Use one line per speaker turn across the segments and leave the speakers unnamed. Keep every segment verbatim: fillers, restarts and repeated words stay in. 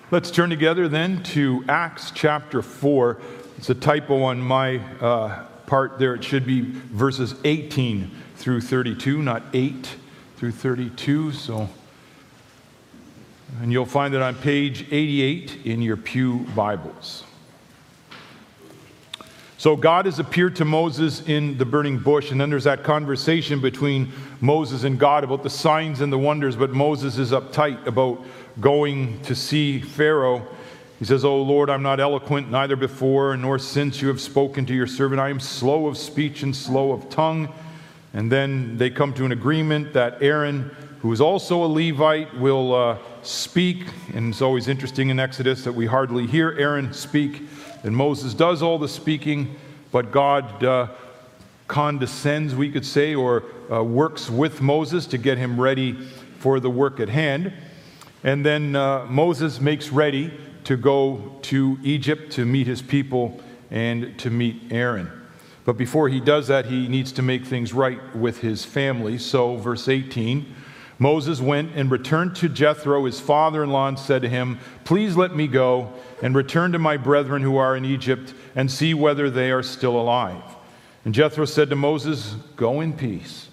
Let's turn together then to Acts chapter four. It's a typo on my uh, part there. It should be verses eighteen through thirty-two, not eight through thirty-two. So, and you'll find it on page eighty-eight in your pew Bibles. So God has appeared to Moses in the burning bush, and then there's that conversation between Moses and God about the signs and the wonders, but Moses is uptight about going to see Pharaoh. He says, "O Lord, I'm not eloquent, neither before nor since you have spoken to your servant. I am slow of speech and slow of tongue." And then they come to an agreement that Aaron, who is also a Levite, will uh, speak. And it's always interesting in Exodus that we hardly hear Aaron speak. And Moses does all the speaking, but God uh, condescends, we could say, or uh, works with Moses to get him ready for the work at hand. And then uh, Moses makes ready to go to Egypt to meet his people and to meet Aaron. But before he does that, he needs to make things right with his family. So, verse eighteen, Moses went and returned to Jethro, his father-in-law, and said to him, "Please let me go and return to my brethren who are in Egypt and see whether they are still alive." And Jethro said to Moses, "Go in peace."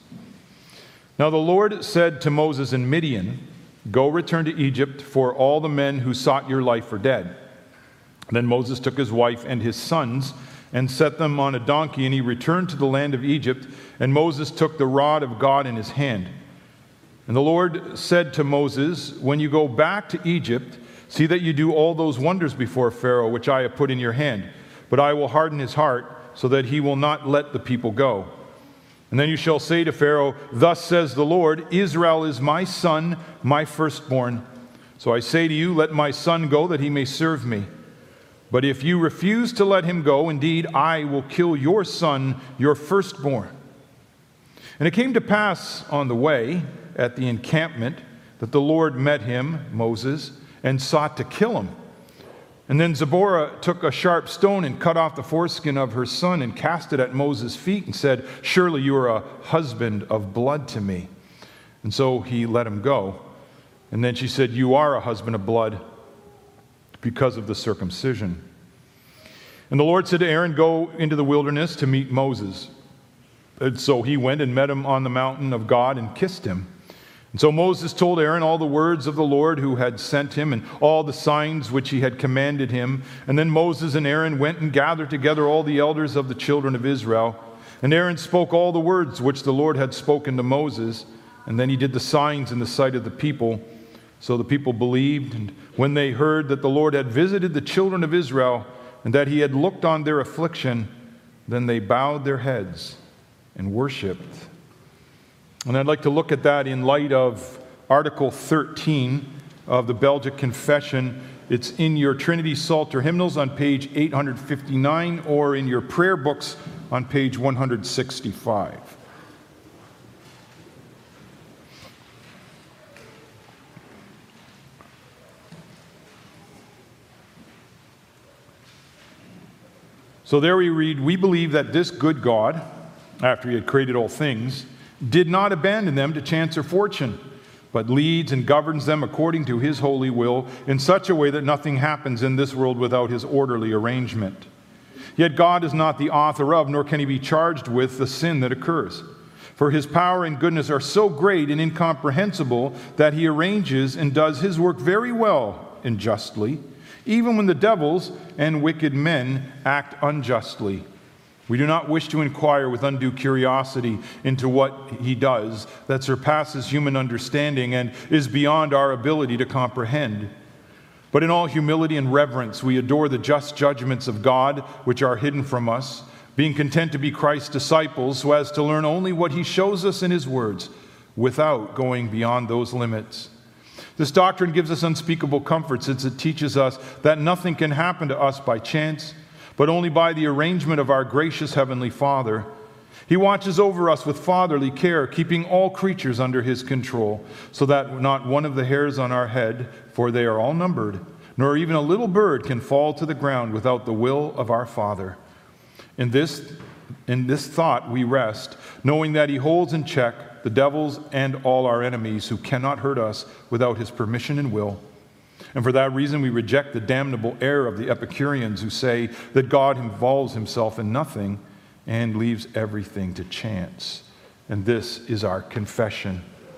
Now the Lord said to Moses in Midian, "Go return to Egypt, for all the men who sought your life are dead." Then Moses took his wife and his sons and set them on a donkey, and he returned to the land of Egypt, and Moses took the rod of God in his hand. And the Lord said to Moses, "When you go back to Egypt, see that you do all those wonders before Pharaoh, which I have put in your hand. But I will harden his heart, so that he will not let the people go. And then you shall say to Pharaoh, 'Thus says the Lord, Israel is my son, my firstborn. So I say to you, let my son go, that he may serve me. But if you refuse to let him go, indeed, I will kill your son, your firstborn.' And it came to pass on the way, at the encampment, that the Lord met him, Moses, and sought to kill him. And then Zipporah took a sharp stone and cut off the foreskin of her son and cast it at Moses' feet and said, 'Surely you are a husband of blood to me.' And so he let him go. And then she said, 'You are a husband of blood because of the circumcision.' And the Lord said to Aaron, 'Go into the wilderness to meet Moses.' And so he went and met him on the mountain of God and kissed him. And so Moses told Aaron all the words of the Lord who had sent him and all the signs which he had commanded him. And then Moses and Aaron went and gathered together all the elders of the children of Israel. And Aaron spoke all the words which the Lord had spoken to Moses. And then he did the signs in the sight of the people. So the people believed. And when they heard that the Lord had visited the children of Israel and that he had looked on their affliction, then they bowed their heads and worshiped. And I'd like to look at that in light of Article thirteen of the Belgic Confession. It's in your Trinity Psalter hymnals on page eight hundred fifty-nine or in your prayer books on page one hundred sixty-five. So there we read, "We believe that this good God, after he had created all things, did not abandon them to chance or fortune, but leads and governs them according to his holy will in such a way that nothing happens in this world without his orderly arrangement. Yet God is not the author of, nor can he be charged with, the sin that occurs. For his power and goodness are so great and incomprehensible that he arranges and does his work very well and justly, even when the devils and wicked men act unjustly. We do not wish to inquire with undue curiosity into what he does that surpasses human understanding and is beyond our ability to comprehend. But in all humility and reverence, we adore the just judgments of God, which are hidden from us, being content to be Christ's disciples so as to learn only what he shows us in his words, without going beyond those limits. This doctrine gives us unspeakable comfort, since it teaches us that nothing can happen to us by chance, but only by the arrangement of our gracious Heavenly Father. He watches over us with fatherly care, keeping all creatures under his control, so that not one of the hairs on our head, for they are all numbered, nor even a little bird can fall to the ground without the will of our Father. In this, in this thought we rest, knowing that he holds in check the devils and all our enemies who cannot hurt us without his permission and will. And for that reason, we reject the damnable error of the Epicureans who say that God involves himself in nothing and leaves everything to chance. And this is our confession.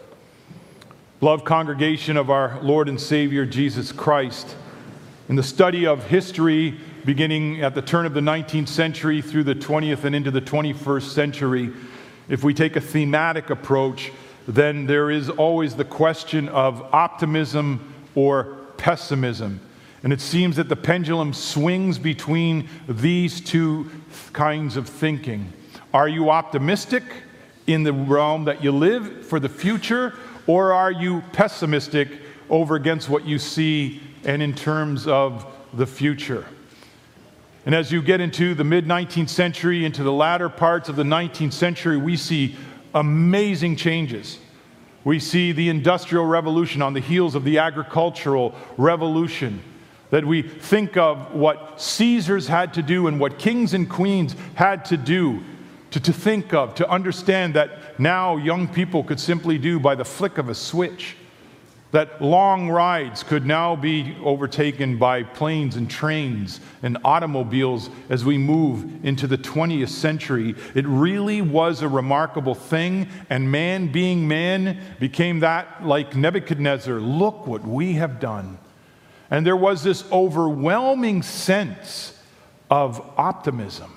Beloved congregation of our Lord and Savior Jesus Christ, in the study of history beginning at the turn of the nineteenth century through the twentieth and into the twenty-first century, if we take a thematic approach, then there is always the question of optimism or pessimism. And it seems that the pendulum swings between these two kinds of thinking. Are you optimistic in the realm that you live for the future, or are you pessimistic over against what you see and in terms of the future? And as you get into the mid-nineteenth century, into the latter parts of the nineteenth century, we see amazing changes. We see the Industrial Revolution on the heels of the Agricultural Revolution, that we think of what Caesars had to do and what kings and queens had to do to, to think of, to understand that now young people could simply do by the flick of a switch. That long rides could now be overtaken by planes and trains and automobiles as we move into the twentieth century. It really was a remarkable thing, and man being man became that like Nebuchadnezzar. Look what we have done. And there was this overwhelming sense of optimism,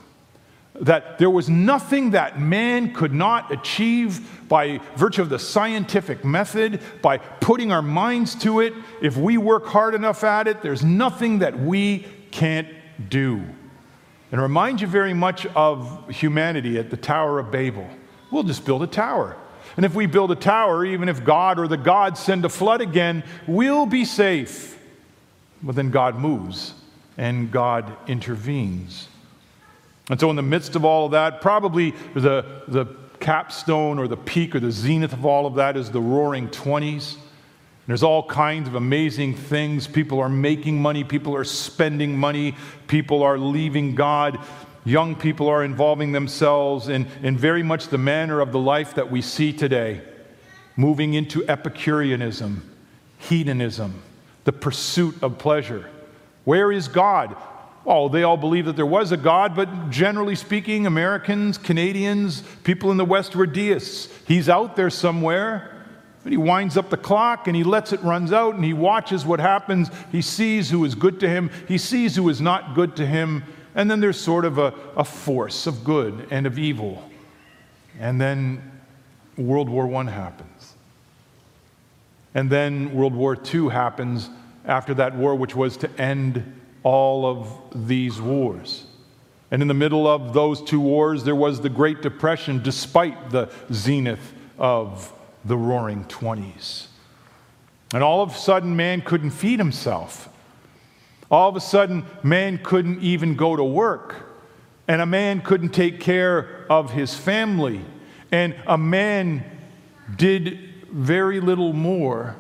that there was nothing that man could not achieve by virtue of the scientific method, by putting our minds to it. If we work hard enough at it, there's nothing that we can't do. And it reminds you very much of humanity at the Tower of Babel. We'll just build a tower. And if we build a tower, even if God or the gods send a flood again, we'll be safe. But then God moves and God intervenes. And so in the midst of all of that, probably the, the capstone or the peak or the zenith of all of that is the Roaring Twenties. There's all kinds of amazing things. People are making money. People are spending money. People are leaving God. Young people are involving themselves in, in very much the manner of the life that we see today, moving into Epicureanism, hedonism, the pursuit of pleasure. Where is God? Oh, they all believe that there was a God, but generally speaking, Americans, Canadians, people in the West were deists. He's out there somewhere, but he winds up the clock and he lets it run out and he watches what happens. He sees who is good to him. He sees who is not good to him. And then there's sort of a, a force of good and of evil. And then World War One happens. And then World War Two happens after that war, which was to end all of these wars. And in the middle of those two wars, there was the Great Depression, despite the zenith of the Roaring Twenties. And all of a sudden, man couldn't feed himself. All of a sudden, man couldn't even go to work. And a man couldn't take care of his family. And a man did very little more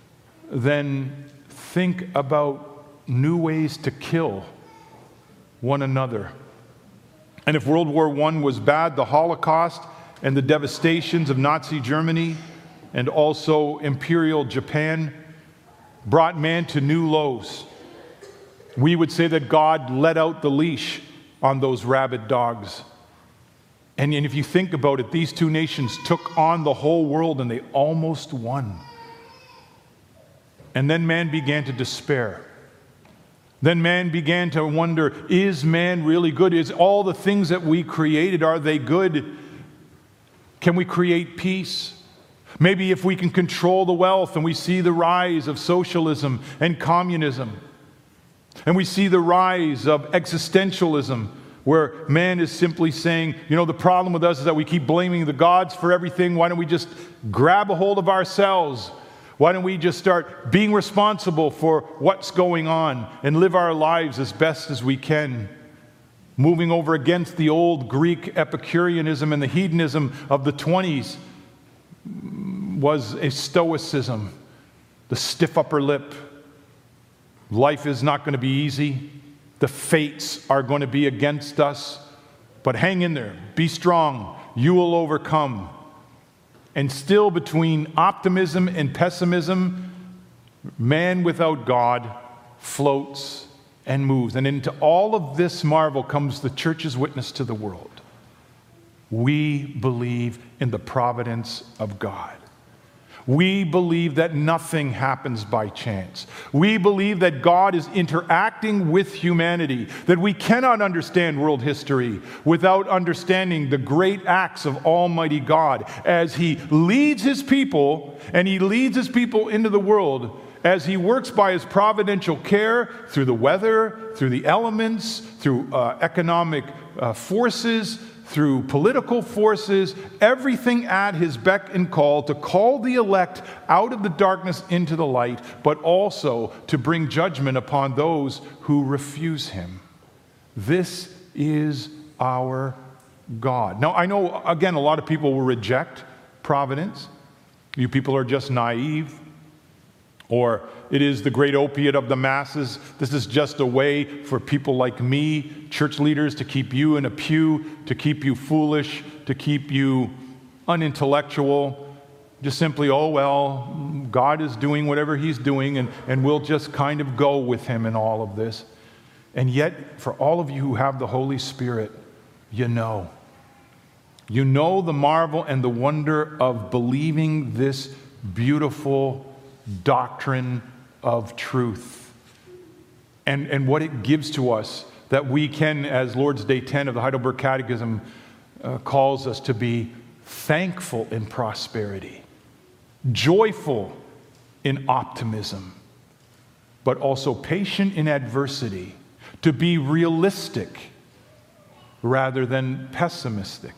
than think about new ways to kill one another. And if World War One was bad, the Holocaust and the devastations of Nazi Germany and also Imperial Japan brought man to new lows. We would say that God let out the leash on those rabid dogs. And, and if you think about it, these two nations took on the whole world and they almost won. And then man began to despair. Then man began to wonder, is man really good? Is all the things that we created, are they good? Can we create peace? Maybe if we can control the wealth, and we see the rise of socialism and communism, and we see the rise of existentialism, where man is simply saying, you know, the problem with us is that we keep blaming the gods for everything. Why don't we just grab a hold of ourselves? Why don't we just start being responsible for what's going on and live our lives as best as we can? Moving over against the old Greek Epicureanism and the hedonism of the twenties was a stoicism, the stiff upper lip. Life is not going to be easy. The fates are going to be against us. But hang in there. Be strong. You will overcome. And still between optimism and pessimism, Man without God floats and moves. And into all of this marvel comes the church's witness to the world. We believe in the providence of God. We believe that nothing happens by chance. We believe that God is interacting with humanity, that we cannot understand world history without understanding the great acts of Almighty God as He leads His people, and He leads His people into the world as He works by His providential care through the weather, through the elements, through uh, economic uh, forces, through political forces, everything at His beck and call to call the elect out of the darkness into the light, but also to bring judgment upon those who refuse Him. This is our God. Now, I know, again, a lot of people will reject providence. You people are just naive. Or it is the great opiate of the masses. This is just a way for people like me, church leaders, to keep you in a pew, to keep you foolish, to keep you unintellectual. Just simply, oh, well, God is doing whatever He's doing, and, and we'll just kind of go with Him in all of this. And yet, for all of you who have the Holy Spirit, you know. You know the marvel and the wonder of believing this beautiful doctrine of truth, and, and what it gives to us, that we can, as Lord's Day ten of the Heidelberg Catechism uh, calls us to be, thankful in prosperity, joyful in optimism, but also patient in adversity, to be realistic rather than pessimistic,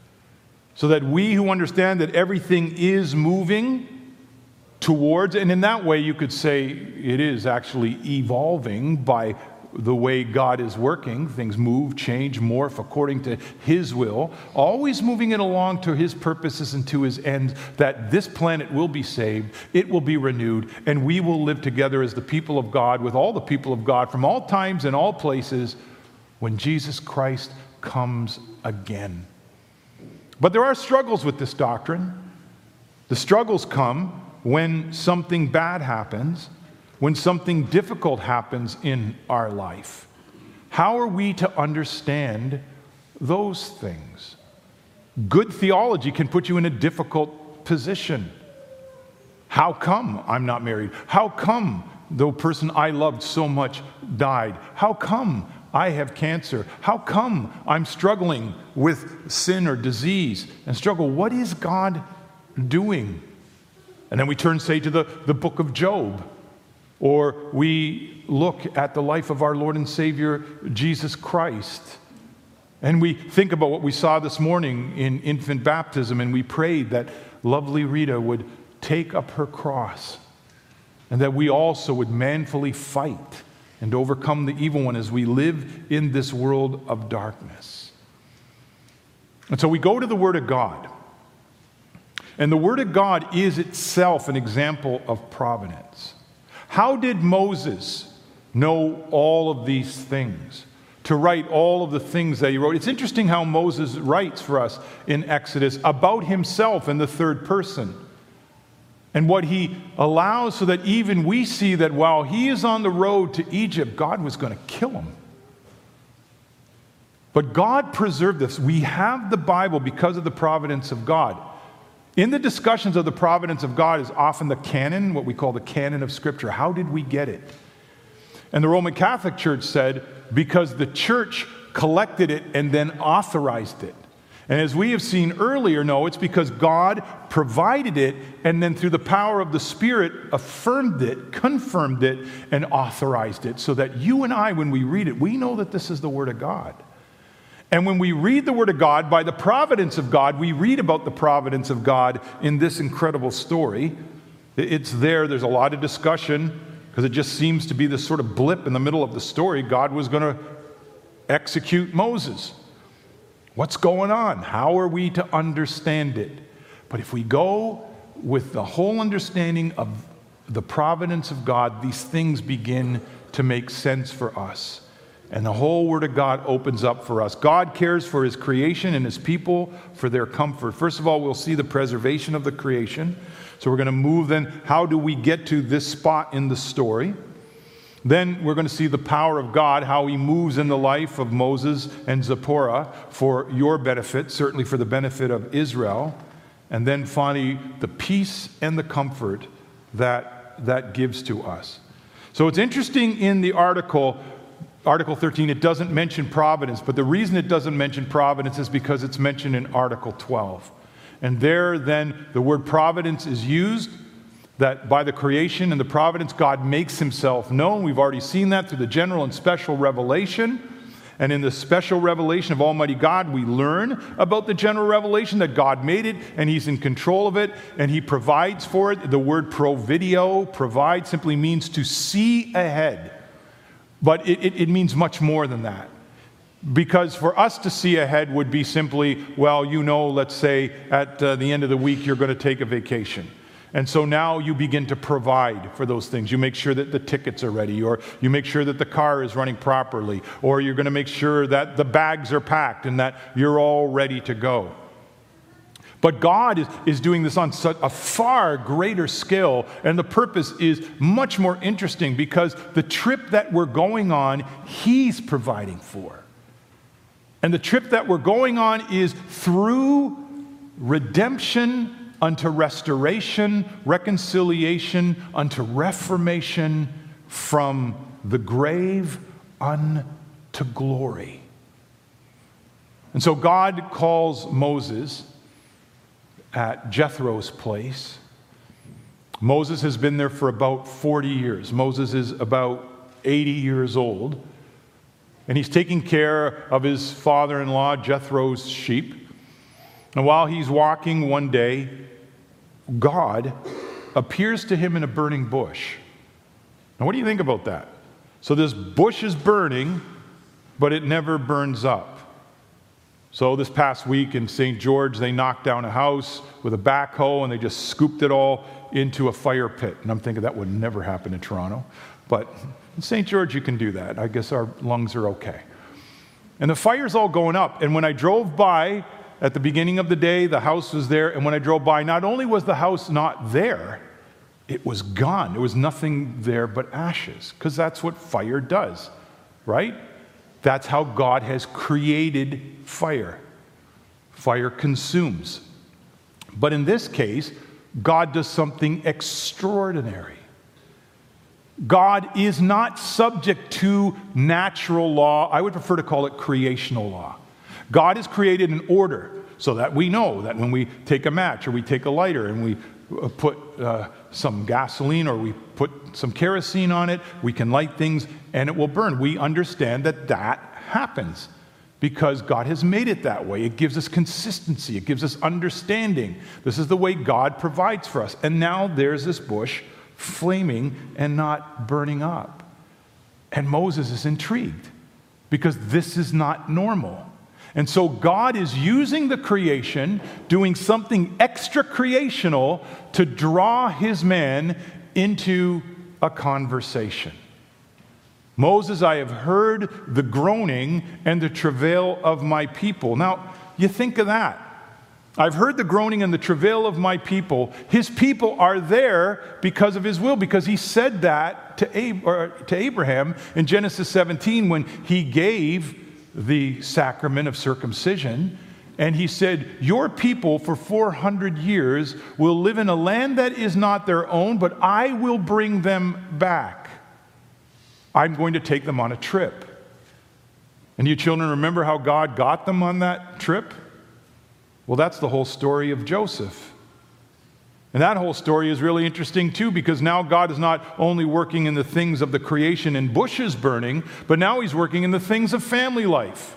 so that we who understand that everything is moving towards, and in that way you could say it is actually evolving by the way God is working. Things move, change, morph according to His will, always moving it along to His purposes and to His ends, that this planet will be saved, it will be renewed, and we will live together as the people of God with all the people of God from all times and all places when Jesus Christ comes again. But there are struggles with this doctrine. The struggles come when something bad happens, when something difficult happens in our life. How are we to understand those things? Good theology can put you in a difficult position. How come I'm not married? How come the person I loved so much died? How come I have cancer? How come I'm struggling with sin or disease and struggle? What is God doing? And then we turn, say, to the, the book of Job, or we look at the life of our Lord and Savior, Jesus Christ, and we think about what we saw this morning in infant baptism, and we prayed that lovely Rita would take up her cross, and that we also would manfully fight and overcome the evil one as we live in this world of darkness. And so we go to the Word of God. And the Word of God is itself an example of providence. How did Moses know all of these things, to write all of the things that he wrote? It's interesting how Moses writes for us in Exodus about himself in the third person, and what he allows so that even we see that while he is on the road to Egypt, God was going to kill him. But God preserved this. We have the Bible because of the providence of God. In the discussions of the providence of God is often the canon, what we call the canon of Scripture. How did we get it? And the Roman Catholic Church said, because the church collected it and then authorized it. And as we have seen earlier, no, it's because God provided it and then through the power of the Spirit affirmed it, confirmed it, and authorized it, so that you and I, when we read it, we know that this is the Word of God. And when we read the Word of God, by the providence of God, we read about the providence of God in this incredible story. It's there. There's a lot of discussion because it just seems to be this sort of blip in the middle of the story. God was going to execute Moses. What's going on? How are we to understand it? But if we go with the whole understanding of the providence of God, these things begin to make sense for us. And the whole Word of God opens up for us. God cares for His creation and His people for their comfort. First of all, we'll see the preservation of the creation. So we're going to move then, how do we get to this spot in the story? Then we're going to see the power of God, how He moves in the life of Moses and Zipporah for your benefit, certainly for the benefit of Israel. And then finally, the peace and the comfort that that gives to us. So it's interesting in the article, Article thirteen, it doesn't mention providence, but the reason it doesn't mention providence is because it's mentioned in Article twelve. And there then the word providence is used, that by the creation and the providence, God makes Himself known. We've already seen that through the general and special revelation. And in the special revelation of Almighty God, we learn about the general revelation that God made it, and He's in control of it, and He provides for it. The word provideo, provide, simply means to see ahead. But it, it, it means much more than that. Because for us to see ahead would be simply, well, you know, let's say at uh, the end of the week, you're going to take a vacation. And so now you begin to provide for those things. You make sure that the tickets are ready, or you make sure that the car is running properly, or you're going to make sure that the bags are packed and that you're all ready to go. But God is, is doing this on such a far greater scale, and the purpose is much more interesting because the trip that we're going on, He's providing for. And the trip that we're going on is through redemption unto restoration, reconciliation, unto reformation, from the grave unto glory. And so God calls Moses at Jethro's place. Moses has been there for about forty years. Moses is about eighty years old. And he's taking care of his father-in-law, Jethro's sheep. And while he's walking one day, God appears to him in a burning bush. Now, what do you think about that? So this bush is burning, but it never burns up. So this past week in Saint George, they knocked down a house with a backhoe, and they just scooped it all into a fire pit. And I'm thinking that would never happen in Toronto. But in Saint George, you can do that. I guess our lungs are okay. And the fire's all going up. And when I drove by, at the beginning of the day, the house was there, and when I drove by, not only was the house not there, it was gone. There was nothing there but ashes, because that's what fire does, right? That's how God has created fire. Fire consumes. But in this case, God does something extraordinary. God is not subject to natural law. I would prefer to call it creational law. God has created an order so that we know that when we take a match or we take a lighter and we put uh, some gasoline or we put some kerosene on it, we can light things and it will burn. We understand that that happens because God has made it that way. It gives us consistency. It gives us understanding. This is the way God provides for us. And now there's this bush flaming and not burning up. And Moses is intrigued because this is not normal. And so God is using the creation, doing something extra creational to draw His man into a conversation. Moses, I have heard the groaning and the travail of my people. Now, you think of that. I've heard the groaning and the travail of my people. His people are there because of His will, because He said that to, Ab- or to Abraham in Genesis seventeen when He gave the sacrament of circumcision. And He said, your people for four hundred years will live in a land that is not their own, but I will bring them back. I'm going to take them on a trip. And you children remember how God got them on that trip? Well, that's the whole story of Joseph. And that whole story is really interesting too, because now God is not only working in the things of the creation and bushes burning, but now He's working in the things of family life.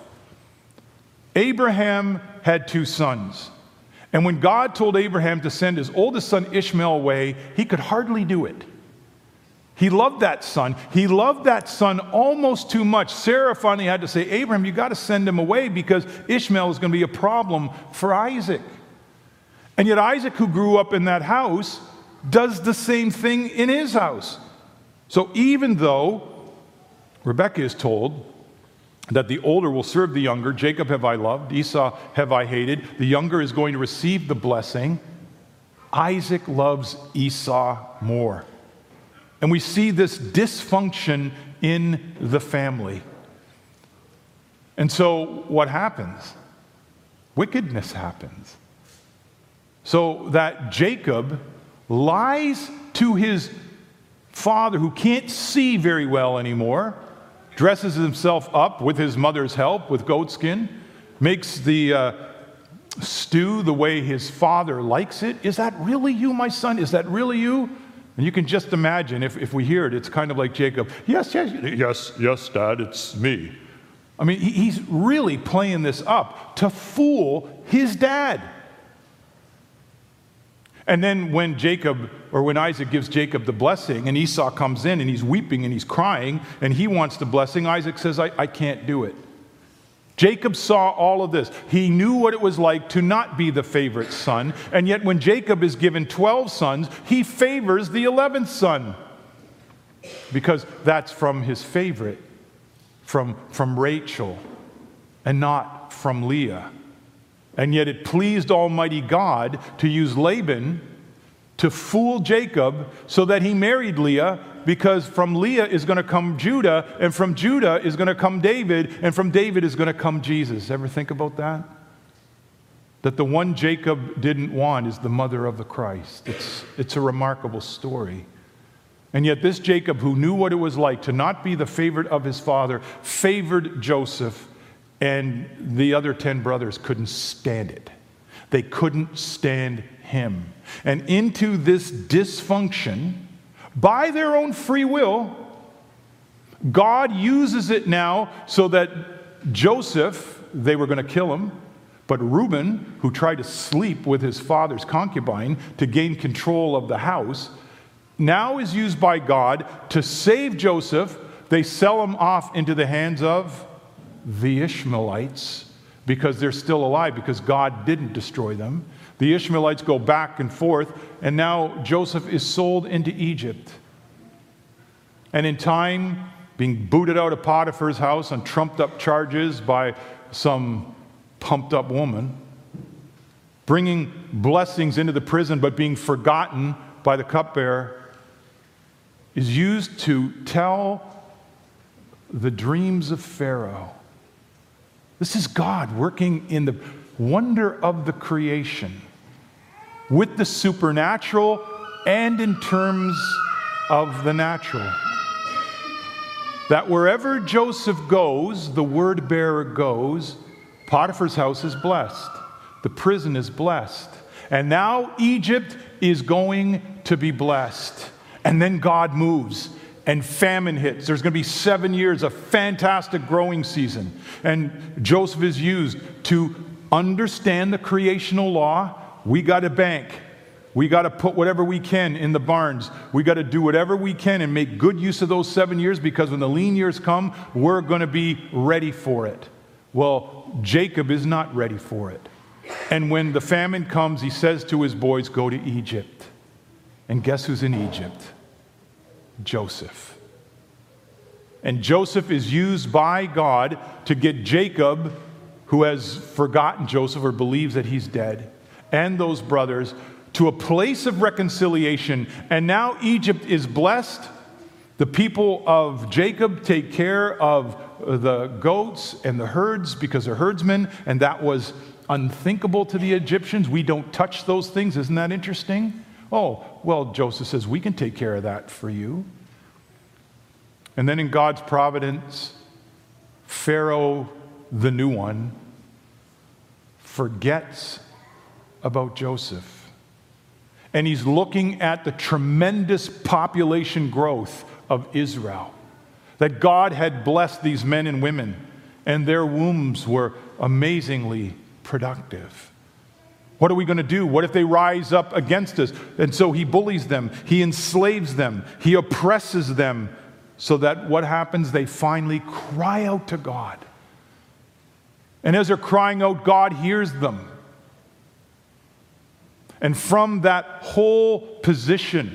Abraham had two sons. And when God told Abraham to send his oldest son Ishmael away, he could hardly do it. He loved that son. He loved that son almost too much. Sarah finally had to say, Abraham, you got to send him away because Ishmael is going to be a problem for Isaac. And yet Isaac, who grew up in that house, does the same thing in his house. So even though Rebekah is told that the older will serve the younger. Jacob have I loved, Esau have I hated. The younger is going to receive the blessing. Isaac loves Esau more. And we see this dysfunction in the family. And so what happens? Wickedness happens. So that Jacob lies to his father, who can't see very well anymore, dresses himself up with his mother's help with goat skin, makes the uh, stew the way his father likes it. Is that really you, my son? Is that really you? And you can just imagine, if, if we hear it, it's kind of like Jacob. Yes, yes, yes, yes, Dad, it's me. I mean, he, he's really playing this up to fool his dad. And then when Jacob, or when Isaac gives Jacob the blessing, and Esau comes in and he's weeping and he's crying, and he wants the blessing, Isaac says, I, I can't do it. Jacob saw all of this. He knew what it was like to not be the favorite son, and yet when Jacob is given twelve sons, he favors the eleventh son, because that's from his favorite, from, from Rachel, and not from Leah. And yet it pleased Almighty God to use Laban to fool Jacob so that he married Leah, because from Leah is going to come Judah, and from Judah is going to come David, and from David is going to come Jesus. Ever think about that? That the one Jacob didn't want is the mother of the Christ. It's, it's a remarkable story. And yet this Jacob, who knew what it was like to not be the favorite of his father, favored Joseph. And the other ten brothers couldn't stand it. They couldn't stand him. And into this dysfunction, by their own free will, God uses it now so that Joseph, they were going to kill him, but Reuben, who tried to sleep with his father's concubine to gain control of the house, now is used by God to save Joseph. They sell him off into the hands of the Ishmaelites, because they're still alive, because God didn't destroy them. The Ishmaelites go back and forth, and now Joseph is sold into Egypt. And in time, being booted out of Potiphar's house on trumped up charges by some pumped up woman, bringing blessings into the prison but being forgotten by the cupbearer, is used to tell the dreams of Pharaoh. This is God working in the wonder of the creation with the supernatural and in terms of the natural. That wherever Joseph goes, the word bearer goes, Potiphar's house is blessed. The prison is blessed. And now Egypt is going to be blessed. And then God moves. And famine hits. There's going to be seven years of fantastic growing season. And Joseph is used to understand the creational law. We got to bank. We got to put whatever we can in the barns. We got to do whatever we can and make good use of those seven years, because when the lean years come, we're going to be ready for it. Well, Jacob is not ready for it. And when the famine comes, he says to his boys, go to Egypt. And guess who's in Egypt? Joseph. And Joseph is used by God to get Jacob, who has forgotten Joseph or believes that he's dead, and those brothers to a place of reconciliation. And now Egypt is blessed. The people of Jacob take care of the goats and the herds because they're herdsmen, and that was unthinkable to the Egyptians. We don't touch those things. Isn't that interesting? Oh, well, Joseph says, we can take care of that for you. And then in God's providence, Pharaoh, the new one, forgets about Joseph. And he's looking at the tremendous population growth of Israel. That God had blessed these men and women, and their wombs were amazingly productive. What are we going to do? What if they rise up against us? And so he bullies them, he enslaves them, he oppresses them, so that what happens? They finally cry out to God. And as they're crying out, God hears them. And from that whole position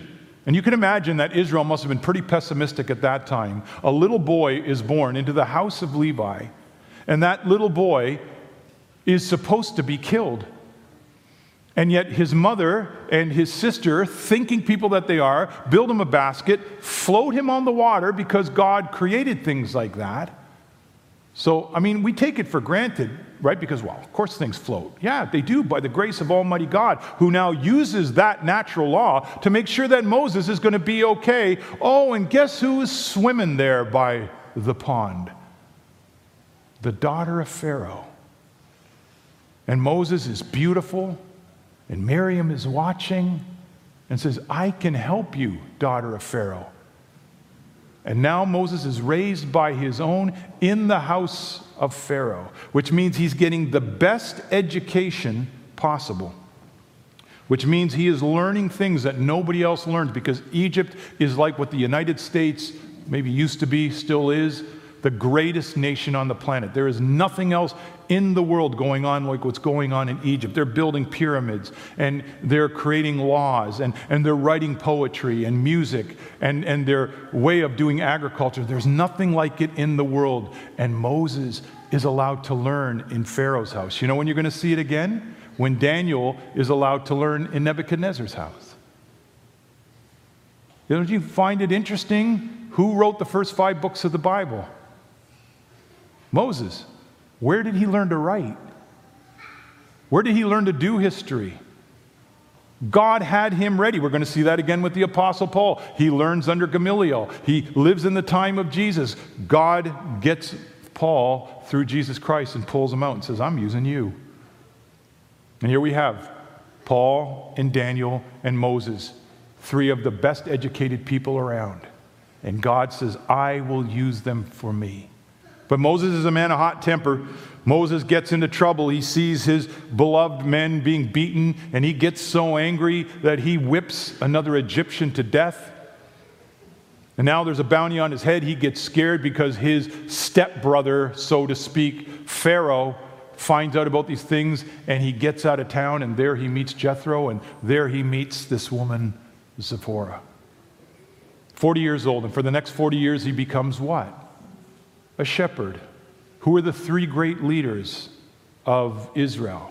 And you can imagine that Israel must have been pretty pessimistic at that time. A little boy is born into the house of Levi, and that little boy is supposed to be killed. And yet his mother and his sister, thinking people that they are, build him a basket, float him on the water because God created things like that. So, I mean, we take it for granted, right? Because, well, of course things float. Yeah, they do by the grace of Almighty God, who now uses that natural law to make sure that Moses is going to be okay. Oh, and guess who is swimming there by the pond? The daughter of Pharaoh. And Moses is beautiful, and Miriam is watching and says, I can help you, daughter of Pharaoh. And now Moses is raised by his own in the house of Pharaoh, which means he's getting the best education possible, which means he is learning things that nobody else learns, because Egypt is like what the United States maybe used to be, still is, the greatest nation on the planet. There is nothing else in the world going on like what's going on in Egypt. They're building pyramids, and they're creating laws, and, and they're writing poetry and music, and, and their way of doing agriculture. There's nothing like it in the world. And Moses is allowed to learn in Pharaoh's house. You know when you're going to see it again? When Daniel is allowed to learn in Nebuchadnezzar's house. Don't you find it interesting? Who wrote the first five books of the Bible? Moses. Where did he learn to write? Where did he learn to do history? God had him ready. We're going to see that again with the Apostle Paul. He learns under Gamaliel. He lives in the time of Jesus. God gets Paul through Jesus Christ and pulls him out and says, I'm using you. And here we have Paul and Daniel and Moses, three of the best educated people around. And God says, I will use them for me. But Moses is a man of hot temper. Moses gets into trouble. He sees his beloved men being beaten, and he gets so angry that he whips another Egyptian to death. And now there's a bounty on his head. He gets scared because his stepbrother, so to speak, Pharaoh, finds out about these things, and he gets out of town, and there he meets Jethro, and there he meets this woman, Zipporah. forty years old, and for the next forty years he becomes what? A shepherd. Who are the three great leaders of Israel?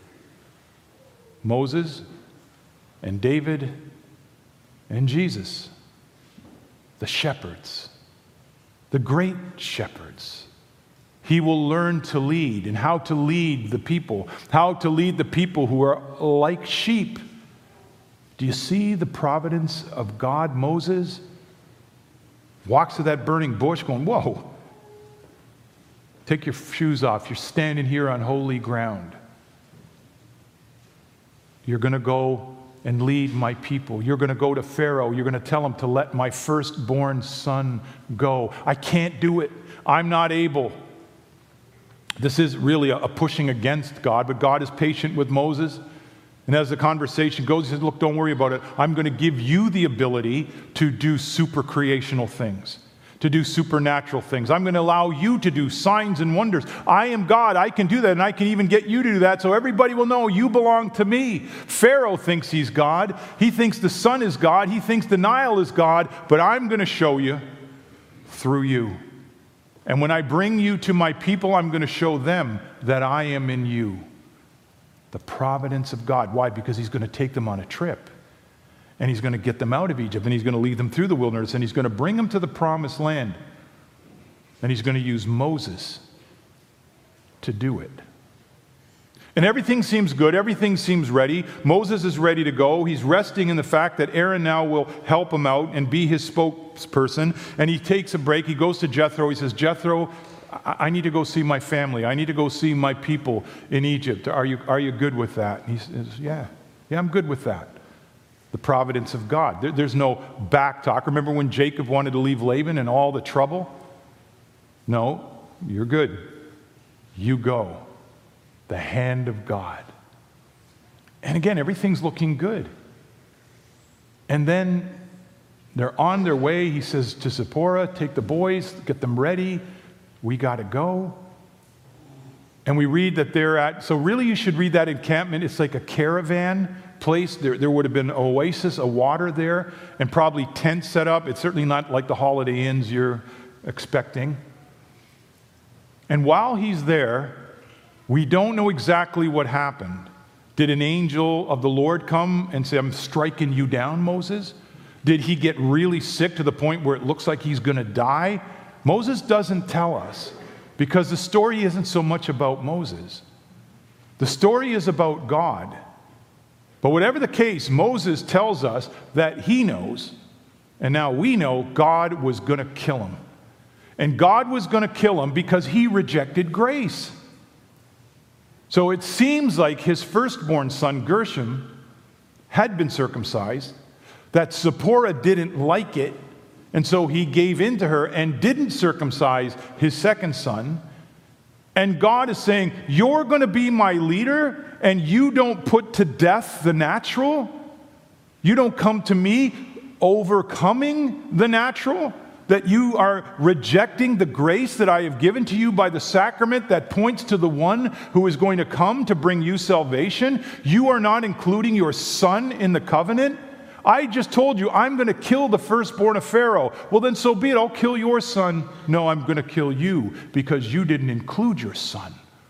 Moses and David and Jesus. The shepherds. The great shepherds. He will learn to lead, and how to lead the people. How to lead the people who are like sheep. Do you see the providence of God? Moses walks to that burning bush going, whoa. Take your shoes off. You're standing here on holy ground. You're going to go and lead my people. You're going to go to Pharaoh. You're going to tell him to let my firstborn son go. I can't do it. I'm not able. This is really a, a pushing against God, but God is patient with Moses. And as the conversation goes, he says, look, don't worry about it. I'm going to give you the ability to do super creational things, to do supernatural things. I'm going to allow you to do signs and wonders. I am God. I can do that, and I can even get you to do that, so everybody will know you belong to me. Pharaoh thinks he's God. He thinks the sun is God. He thinks the Nile is God, but I'm going to show you through you. And when I bring you to my people, I'm going to show them that I am in you. The providence of God. Why? Because he's going to take them on a trip. And he's going to get them out of Egypt, and he's going to lead them through the wilderness, and he's going to bring them to the promised land. And he's going to use Moses to do it. And everything seems good. Everything seems ready. Moses is ready to go. He's resting in the fact that Aaron now will help him out and be his spokesperson. And he takes a break. He goes to Jethro. He says, Jethro, I need to go see my family. I need to go see my people in Egypt. Are you, are you good with that? And he says, yeah. Yeah, I'm good with that. The providence of God. There, there's no back talk. Remember when Jacob wanted to leave Laban and all the trouble? No, you're good. You go. The hand of God. And again, everything's looking good. And then they're on their way. He says to Zipporah, take the boys, get them ready. We got to go. And we read that they're at, so really you should read that encampment. It's like a caravan place. There, there would have been an oasis, a water there, and probably tents set up. It's certainly not like the Holiday Inns you're expecting. And while he's there, we don't know exactly what happened. Did an angel of the Lord come and say, I'm striking you down, Moses? Did he get really sick to the point where it looks like he's going to die? Moses doesn't tell us, because the story isn't so much about Moses. The story is about God. But whatever the case, Moses tells us that he knows, and now we know, God was going to kill him. And God was going to kill him because he rejected grace. So it seems like his firstborn son, Gershom, had been circumcised, that Zipporah didn't like it, and so he gave in to her and didn't circumcise his second son. And God is saying, you're going to be my leader, and you don't put to death the natural? You don't come to me overcoming the natural? That you are rejecting the grace that I have given to you by the sacrament that points to the one who is going to come to bring you salvation? You are not including your son in the covenant? I just told you I'm going to kill the firstborn of Pharaoh. Well, then so be it. I'll kill your son. No, I'm going to kill you because you didn't include your son.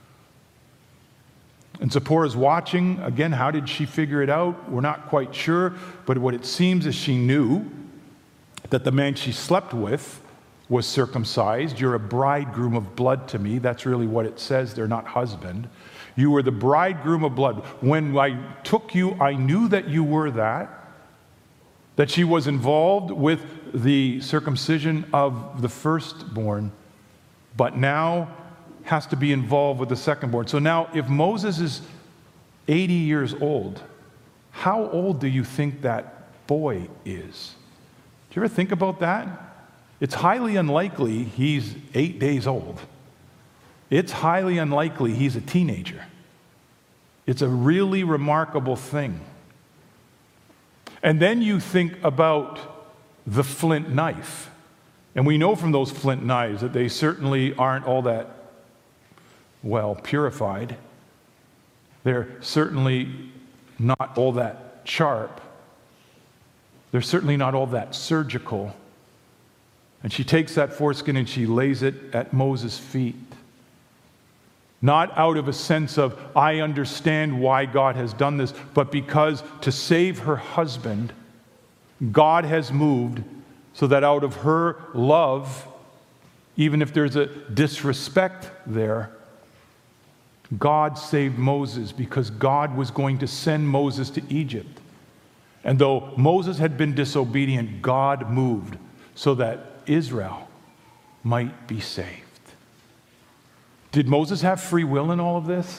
And Zipporah's watching. Again, how did she figure it out? We're not quite sure. But what it seems is she knew that the man she slept with was circumcised. You're a bridegroom of blood to me. That's really what it says. They're not husband. You were the bridegroom of blood. When I took you, I knew that you were that. That she was involved with the circumcision of the firstborn, but now has to be involved with the secondborn. So now, if Moses is eighty years old, how old do you think that boy is? Do you ever think about that? It's highly unlikely he's eight days old. It's highly unlikely he's a teenager. It's a really remarkable thing. And then you think about the flint knife. And we know from those flint knives that they certainly aren't all that, well, purified. They're certainly not all that sharp. They're certainly not all that surgical. And she takes that foreskin and she lays it at Moses' feet. Not out of a sense of, I understand why God has done this, but because to save her husband, God has moved so that out of her love, even if there's a disrespect there, God saved Moses because God was going to send Moses to Egypt. And though Moses had been disobedient, God moved so that Israel might be saved. Did Moses have free will in all of this?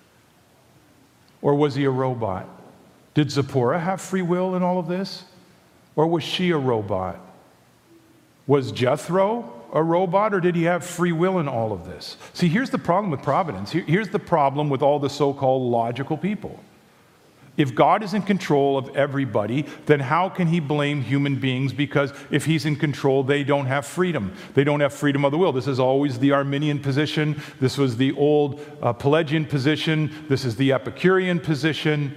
Or was he a robot? Did Zipporah have free will in all of this? Or was she a robot? Was Jethro a robot, or did he have free will in all of this? See, here's the problem with providence. Here's the problem with all the so-called logical people. If God is in control of everybody, then how can he blame human beings? Because if he's in control, they don't have freedom. They don't have freedom of the will. This is always the Arminian position. This was the old uh, Pelagian position. This is the Epicurean position.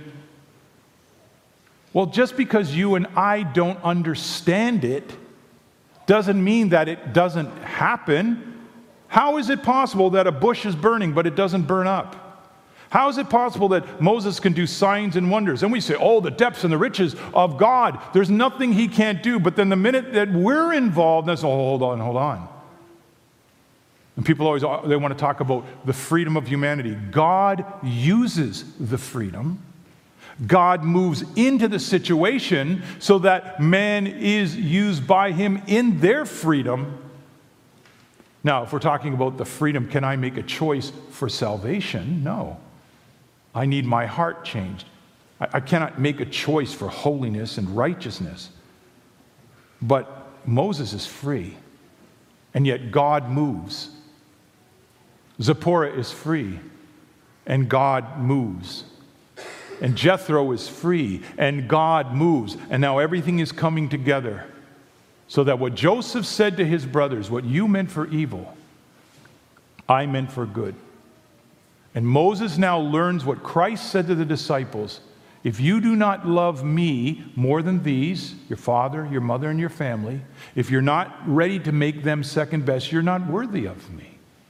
Well, just because you and I don't understand it doesn't mean that it doesn't happen. How is it possible that a bush is burning but it doesn't burn up? How is it possible that Moses can do signs and wonders? And we say, oh, the depths and the riches of God. There's nothing he can't do. But then the minute that we're involved, that's, oh, hold on, hold on. And people always, they want to talk about the freedom of humanity. God uses the freedom. God moves into the situation so that man is used by him in their freedom. Now, if we're talking about the freedom, can I make a choice for salvation? No. I need my heart changed. I, I cannot make a choice for holiness and righteousness. But Moses is free, and yet God moves. Zipporah is free, and God moves. And Jethro is free, and God moves. And now everything is coming together so that what Joseph said to his brothers, what you meant for evil, I meant for good. And Moses now learns what Christ said to the disciples If you do not love me more than these, your father, your mother, and your family, if you're not ready to make them second best, you're not worthy of me.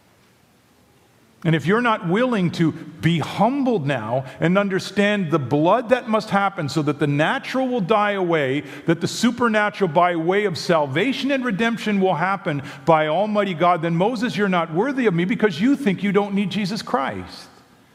And if you're not willing to be humbled now and understand the blood that must happen so that the natural will die away, that the supernatural by way of salvation and redemption will happen by Almighty God, then Moses, you're not worthy of me because you think you don't need Jesus Christ.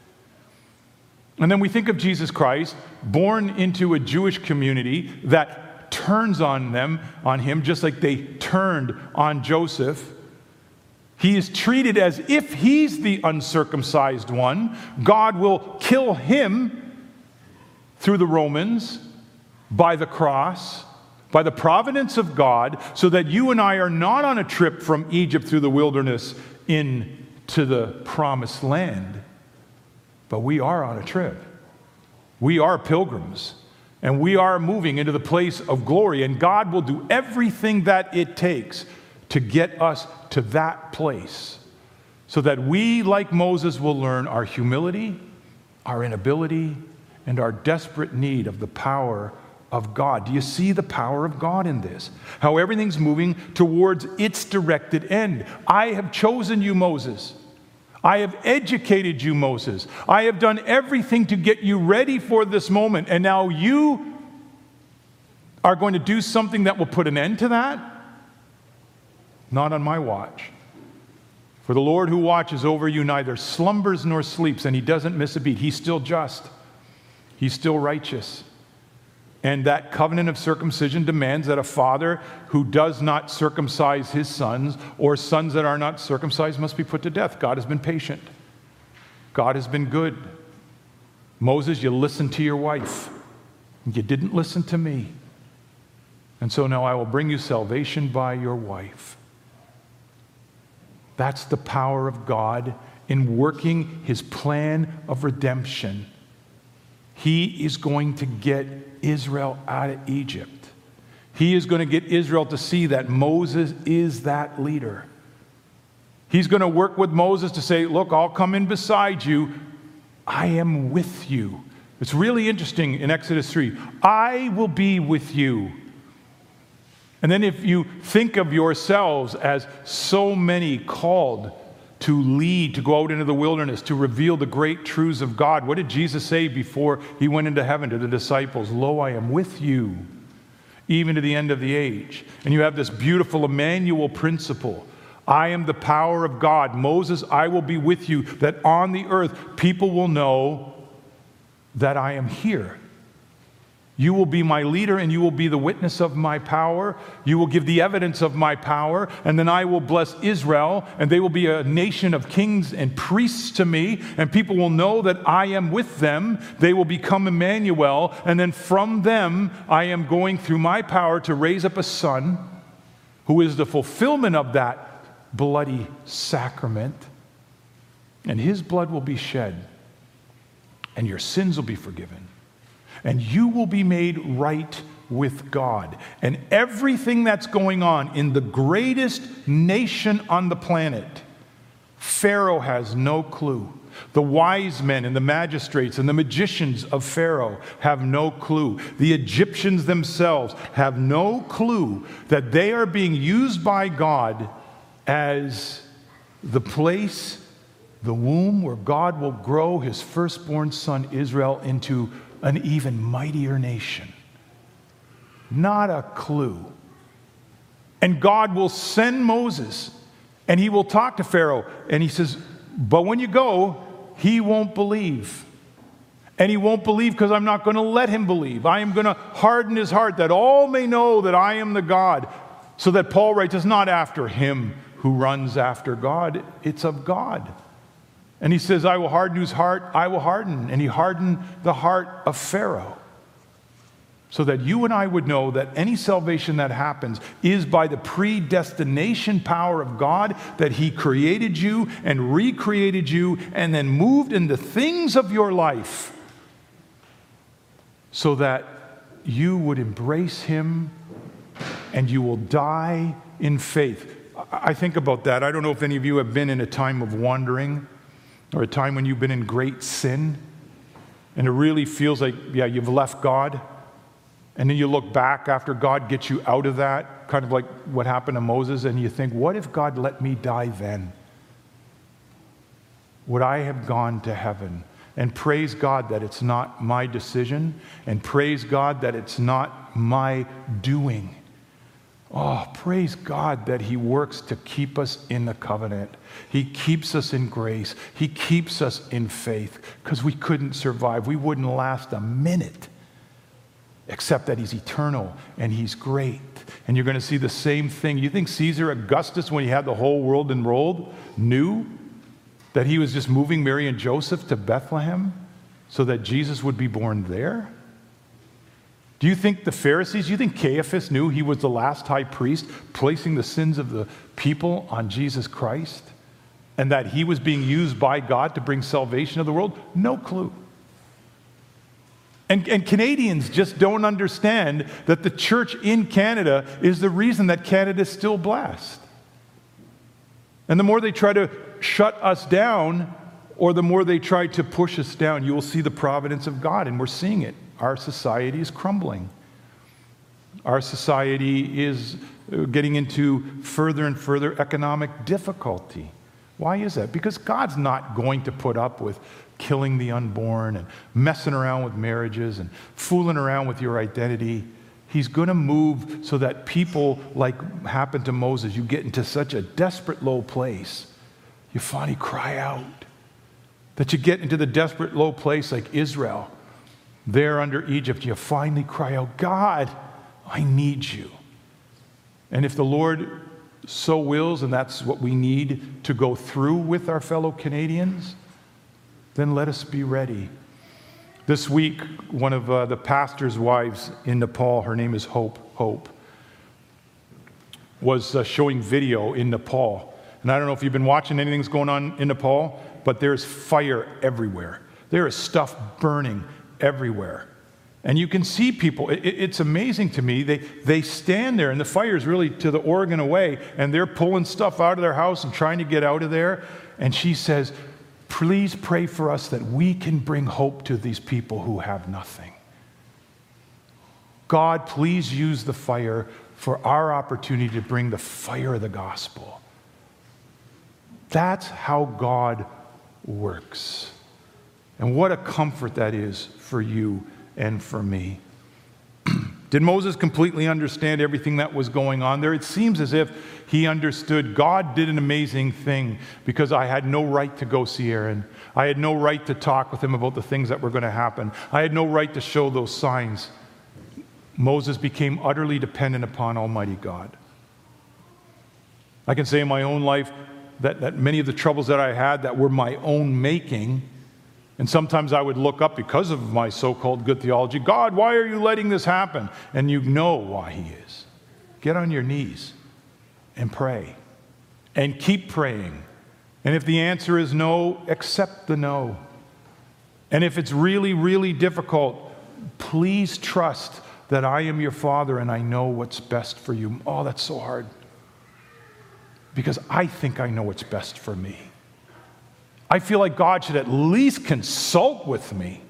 And then we think of Jesus Christ, born into a Jewish community that turns on them, on him, just like they turned on Joseph. He is treated as if he's the uncircumcised one. God will kill him through the Romans, by the cross, by the providence of God, so that you and I are not on a trip from Egypt through the wilderness into the promised land. But we are on a trip. We are pilgrims. And we are moving into the place of glory. And God will do everything that it takes to get us to that place. So that we, like Moses, will learn our humility, our inability, and our desperate need of the power of God. Do you see the power of God in this? How everything's moving towards its directed end. I have chosen you, Moses. I have educated you, Moses. I have done everything to get you ready for this moment. And now you are going to do something that will put an end to that? Not on my watch. For the Lord who watches over you neither slumbers nor sleeps, and he doesn't miss a beat. He's still just. He's still righteous. And that covenant of circumcision demands that a father who does not circumcise his sons, or sons that are not circumcised, must be put to death. God has been patient. God has been good. Moses, you listened to your wife. You didn't listen to me. And so now I will bring you salvation by your wife. That's the power of God in working his plan of redemption. He is going to get Israel out of Egypt. He is going to get Israel to see that Moses is that leader. He's going to work with Moses to say, look, I'll come in beside you. I am with you. It's really interesting in Exodus three. I will be with you. And then if you think of yourselves as so many called to lead, to go out into the wilderness, to reveal the great truths of God. What did Jesus say before he went into heaven to the disciples? Lo, I am with you, even to the end of the age. And you have this beautiful Emmanuel principle. I am the power of God. Moses, I will be with you, that on the earth people will know that I am here. You will be my leader, and you will be the witness of my power. You will give the evidence of my power, and then I will bless Israel, and they will be a nation of kings and priests to me, and people will know that I am with them. They will become Emmanuel, and then from them I am going through my power to raise up a son who is the fulfillment of that bloody sacrament, and his blood will be shed, and your sins will be forgiven. And you will be made right with God. And everything that's going on in the greatest nation on the planet, Pharaoh has no clue. The wise men and the magistrates and the magicians of Pharaoh have no clue. The Egyptians themselves have no clue that they are being used by God as the place, the womb where God will grow his firstborn son Israel into an even mightier nation. Not a clue. And God will send Moses, and he will talk to Pharaoh, and he says, but when you go, he won't believe. And he won't believe because I'm not going to let him believe. I am going to harden his heart that all may know that I am the God. So that Paul writes, it's not after him who runs after God, it's of God. And he says, I will harden his heart, I will harden. And he hardened the heart of Pharaoh. So that you and I would know that any salvation that happens is by the predestination power of God, that he created you and recreated you and then moved in the things of your life so that you would embrace him and you will die in faith. I think about that. I don't know if any of you have been in a time of wandering, or a time when you've been in great sin, and it really feels like, yeah, you've left God. And then you look back after God gets you out of that, kind of like what happened to Moses, and you think, what if God let me die then? Would I have gone to heaven? And praise God that it's not my decision, and praise God that it's not my doing. Oh, praise God that He works to keep us in the covenant. He keeps us in grace. He keeps us in faith, because we couldn't survive. We wouldn't last a minute, except that He's eternal and He's great. And you're going to see the same thing. You think Caesar Augustus, when he had the whole world enrolled, knew that he was just moving Mary and Joseph to Bethlehem so that Jesus would be born there? Do you think the Pharisees, do you think Caiaphas knew he was the last high priest, placing the sins of the people on Jesus Christ, and that he was being used by God to bring salvation to the world? No clue. And, and Canadians just don't understand that the church in Canada is the reason that Canada is still blessed. And the more they try to shut us down, or the more they try to push us down, you will see the providence of God, and we're seeing it. Our society is crumbling. Our society is getting into further and further economic difficulty. Why is that? Because God's not going to put up with killing the unborn and messing around with marriages and fooling around with your identity. He's going to move so that people, like happened to Moses, you get into such a desperate low place, you finally cry out. That you get into the desperate low place like Israel, there under Egypt, you finally cry out, God, I need you. And if the Lord so wills, and that's what we need to go through with our fellow Canadians, then let us be ready. This week, one of uh, the pastor's wives in Nepal, her name is Hope, Hope, was uh, showing video in Nepal. And I don't know if you've been watching anything that's going on in Nepal, but there's fire everywhere. There is stuff burning everywhere. And you can see people, it, it's amazing to me, they, they stand there and the fire is really to the Oregon away, and they're pulling stuff out of their house and trying to get out of there. And she says, please pray for us that we can bring hope to these people who have nothing. God, please use the fire for our opportunity to bring the fire of the gospel. That's how God works. And what a comfort that is for you and for me. Did Moses completely understand everything that was going on there? It seems as if he understood God did an amazing thing because I had no right to go see Aaron. I had no right to talk with him about the things that were going to happen. I had no right to show those signs. Moses became utterly dependent upon Almighty God. I can say in my own life that, that many of the troubles that I had that were my own making, and sometimes I would look up because of my so-called good theology, God, why are you letting this happen? And you know why he is. Get on your knees and pray. And keep praying. And if the answer is no, accept the no. And if it's really, really difficult, please trust that I am your Father and I know what's best for you. Oh, that's so hard. Because I think I know what's best for me. I feel like God should at least consult with me.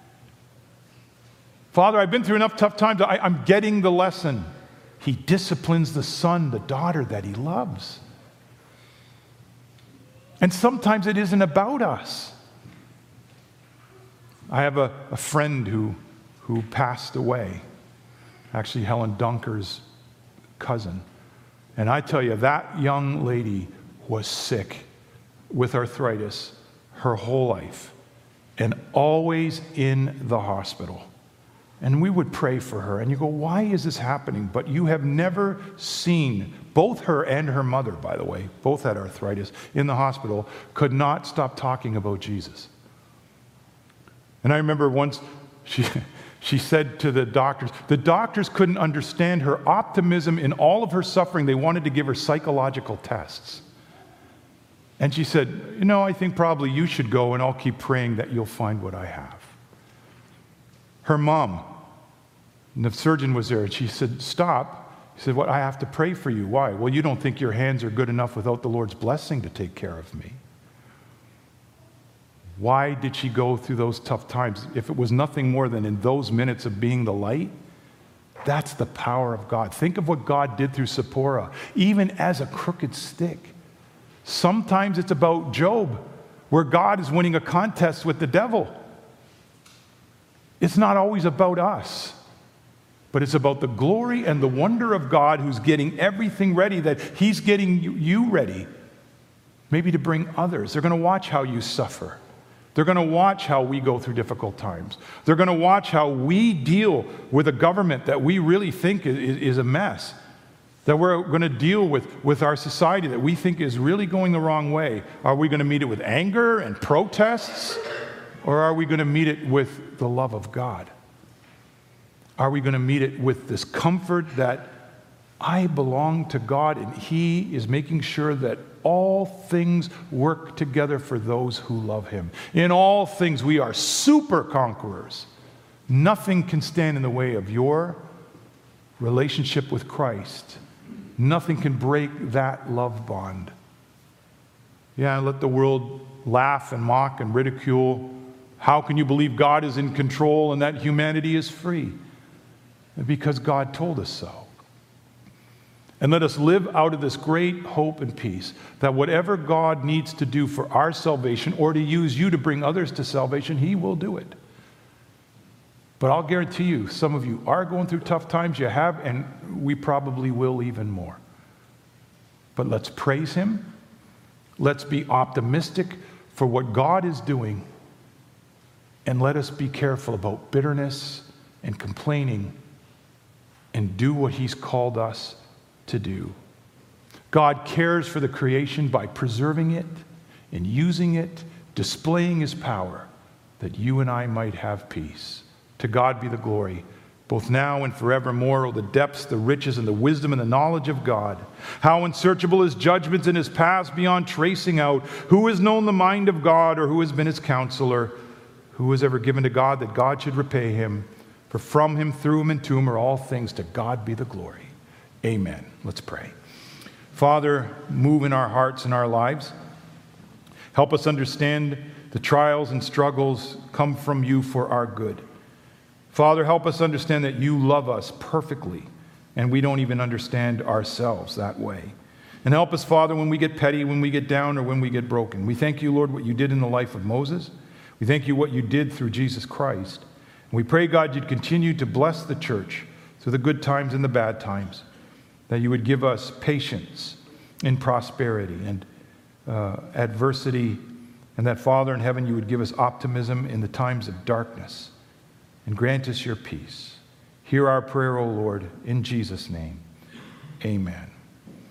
Father, I've been through enough tough times. I, I'm getting the lesson. He disciplines the son, the daughter that he loves. And sometimes it isn't about us. I have a, a friend who, who passed away. Actually, Helen Dunker's cousin. And I tell you, that young lady was sick with arthritis her whole life and always in the hospital. And we would pray for her. And you go, why is this happening? But you have never seen, both her and her mother, by the way, both had arthritis in the hospital, could not stop talking about Jesus. And I remember once she, she said to the doctors, the doctors couldn't understand her optimism in all of her suffering. They wanted to give her psychological tests. And she said, you know, I think probably you should go and I'll keep praying that you'll find what I have. Her mom, and the surgeon was there, and she said, stop. He said, what? I have to pray for you. Why? Well, you don't think your hands are good enough without the Lord's blessing to take care of me. Why did she go through those tough times? If it was nothing more than in those minutes of being the light, that's the power of God. Think of what God did through Zipporah, even as a crooked stick. Sometimes it's about Job, where God is winning a contest with the devil. It's not always about us, but it's about the glory and the wonder of God, who's getting everything ready, that he's getting you ready, maybe to bring others. They're going to watch how you suffer. They're going to watch how we go through difficult times. They're going to watch how we deal with a government that we really think is, is a mess, that we're going to deal with, with our society that we think is really going the wrong way. Are we going to meet it with anger and protests, or are we going to meet it with the love of God? Are we going to meet it with this comfort that I belong to God and he is making sure that all things work together for those who love him? In all things we are super conquerors. Nothing can stand in the way of your relationship with Christ. Nothing can break that love bond. Yeah, let the world laugh and mock and ridicule. How can you believe God is in control and that humanity is free? Because God told us so. And let us live out of this great hope and peace that whatever God needs to do for our salvation, or to use you to bring others to salvation, he will do it. But I'll guarantee you, some of you are going through tough times. You have, and we probably will even more. But let's praise him. Let's be optimistic for what God is doing. And let us be careful about bitterness and complaining, and do what he's called us to do. God cares for the creation by preserving it and using it, displaying his power, that you and I might have peace. To God be the glory, both now and forevermore. Oh, the depths, the riches, and the wisdom and the knowledge of God. How unsearchable his judgments and his paths beyond tracing out. Who has known the mind of God, or who has been his counselor? Who has ever given to God that God should repay him? For from him, through him, and to him are all things. To God be the glory. Amen. Let's pray. Father, move in our hearts and our lives. Help us understand the trials and struggles come from you for our good. Father, help us understand that you love us perfectly, and we don't even understand ourselves that way. And help us, Father, when we get petty, when we get down, or when we get broken. We thank you, Lord, what you did in the life of Moses. We thank you what you did through Jesus Christ. And we pray, God, you'd continue to bless the church through the good times and the bad times, that you would give us patience in prosperity and uh, adversity, and that, Father in heaven, you would give us optimism in the times of darkness, and grant us your peace. Hear our prayer, O Lord, in Jesus' name. Amen.